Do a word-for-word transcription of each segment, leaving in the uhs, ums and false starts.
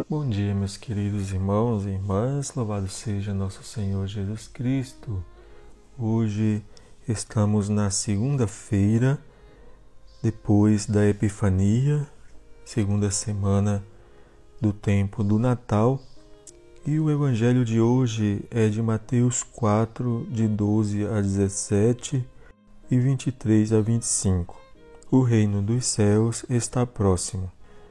Bom dia, meus queridos irmãos e irmãs, louvado seja nosso Senhor Jesus Cristo. Hoje estamos na segunda-feira, depois da Epifania, segunda semana do tempo do Natal, e o Evangelho de hoje é de Mateus quatro, de doze a dezessete e vinte e três a vinte e cinco. O reino dos céus está próximo.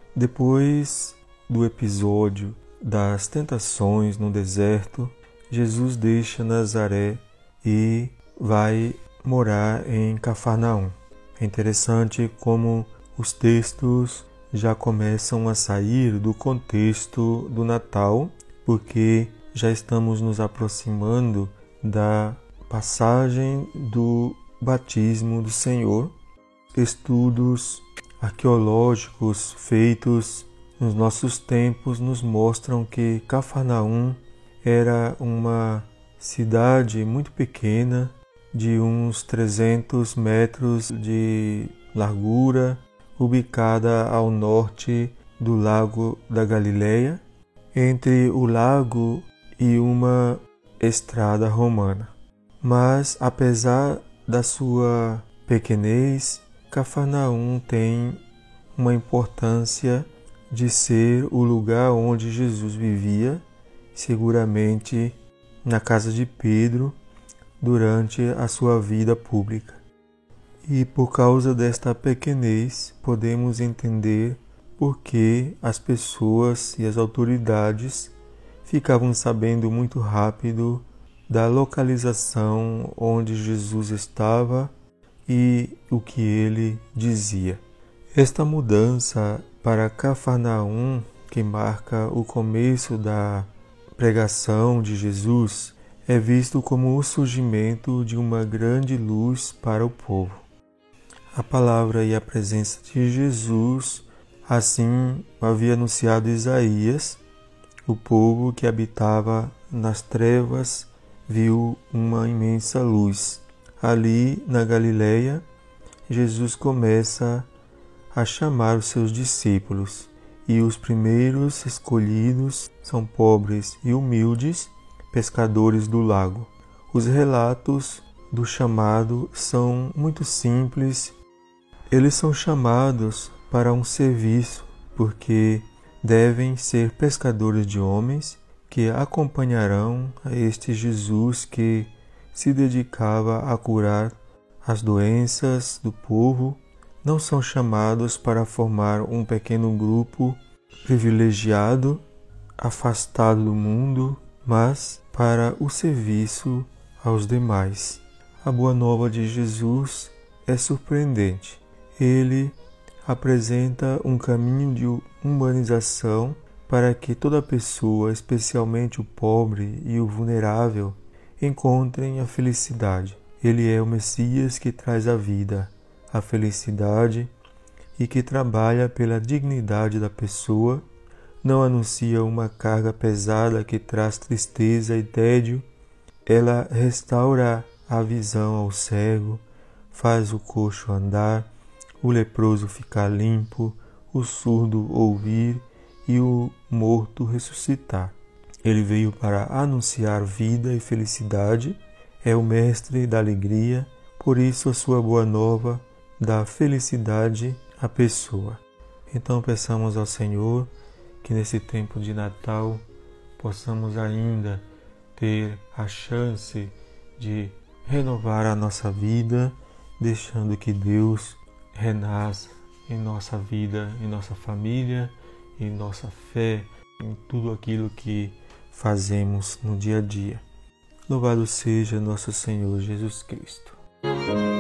Depois do episódio das tentações no deserto, Jesus deixa Nazaré e vai morar em Cafarnaum. É interessante como os textos já começam a sair do contexto do Natal, porque já estamos nos aproximando da passagem do batismo do Senhor. Estudos arqueológicos feitos nos nossos tempos nos mostram que Cafarnaum era uma cidade muito pequena, de uns trezentos metros de largura, ubicada ao norte do Lago da Galileia, entre o lago e uma estrada romana. Mas, apesar da sua pequenez, Cafarnaum tem uma importância de ser o lugar onde Jesus vivia, seguramente na casa de Pedro, durante a sua vida pública. E por causa desta pequenez, podemos entender por que as pessoas e as autoridades ficavam sabendo muito rápido da localização onde Jesus estava e o que ele dizia. Esta mudança para Cafarnaum, que marca o começo da pregação de Jesus, é visto como o surgimento de uma grande luz para o povo. A palavra e a presença de Jesus, assim havia anunciado Isaías. O povo que habitava nas trevas viu uma imensa luz. Ali na Galileia, Jesus começa a chamar os seus discípulos, e os primeiros escolhidos são pobres e humildes, pescadores do lago. Os relatos do chamado são muito simples. Eles são chamados para um serviço, porque devem ser pescadores de homens que acompanharão a este Jesus que se dedicava a curar as doenças do povo. Não são chamados para formar um pequeno grupo privilegiado, afastado do mundo, mas para o serviço aos demais. A boa nova de Jesus é surpreendente. Ele apresenta um caminho de humanização para que toda pessoa, especialmente o pobre e o vulnerável, encontrem a felicidade. Ele é o Messias que traz a vida, a felicidade e que trabalha pela dignidade da pessoa. Não anuncia uma carga pesada que traz tristeza e tédio. Ela restaura a visão ao cego, faz o coxo andar, o leproso ficar limpo, o surdo ouvir e o morto ressuscitar. Ele veio para anunciar vida e felicidade, é o mestre da alegria, por isso a sua boa nova dá felicidade à pessoa. Então peçamos ao Senhor que nesse tempo de Natal possamos ainda ter a chance de renovar a nossa vida, deixando que Deus renasça em nossa vida, em nossa família, em nossa fé, em tudo aquilo que fazemos no dia a dia. Louvado seja nosso Senhor Jesus Cristo.